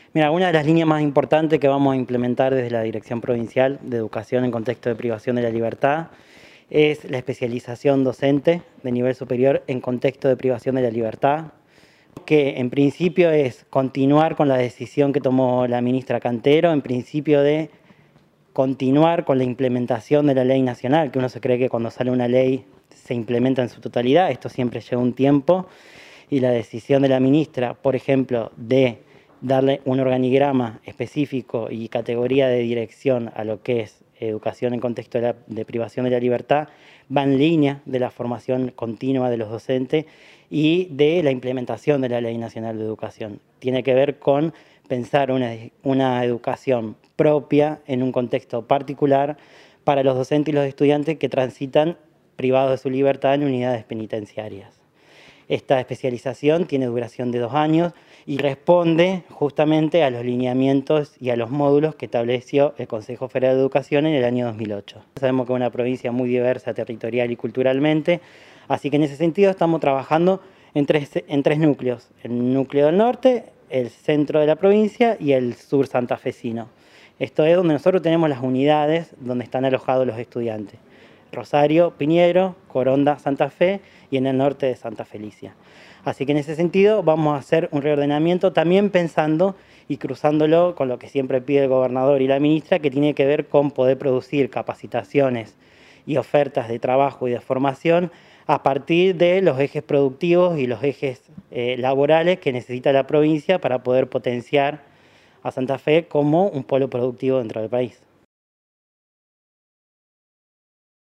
Mira, una de las líneas más importantes que vamos a implementar desde la Dirección Provincial de Educación en contexto de privación de la libertad es la especialización docente de nivel superior en contexto de privación de la libertad, que en principio es continuar con la decisión que tomó la ministra Cantero, en principio de continuar con la implementación de la ley nacional, que uno se cree que cuando sale una ley se implementa en su totalidad, esto siempre lleva un tiempo, y la decisión de la ministra, por ejemplo, de darle un organigrama específico y categoría de dirección a lo que es educación en contexto de privación de la libertad, va en línea de la formación continua de los docentes y de la implementación de la Ley Nacional de Educación. Tiene que ver con pensar una educación propia en un contexto particular para los docentes y los estudiantes que transitan privados de su libertad en unidades penitenciarias. Esta especialización tiene duración de 2 años y responde justamente a los lineamientos y a los módulos que estableció el Consejo Federal de Educación en el año 2008. Sabemos que es una provincia muy diversa territorial y culturalmente, así que en ese sentido estamos trabajando en tres núcleos: el núcleo del norte, el centro de la provincia y el sur santafesino. Esto es donde nosotros tenemos las unidades donde están alojados los estudiantes: Rosario, Piñero, Coronda, Santa Fe y en el norte de Santa Felicia. Así que en ese sentido vamos a hacer un reordenamiento también pensando y cruzándolo con lo que siempre pide el gobernador y la ministra, que tiene que ver con poder producir capacitaciones y ofertas de trabajo y de formación a partir de los ejes productivos y los ejes laborales que necesita la provincia para poder potenciar a Santa Fe como un polo productivo dentro del país.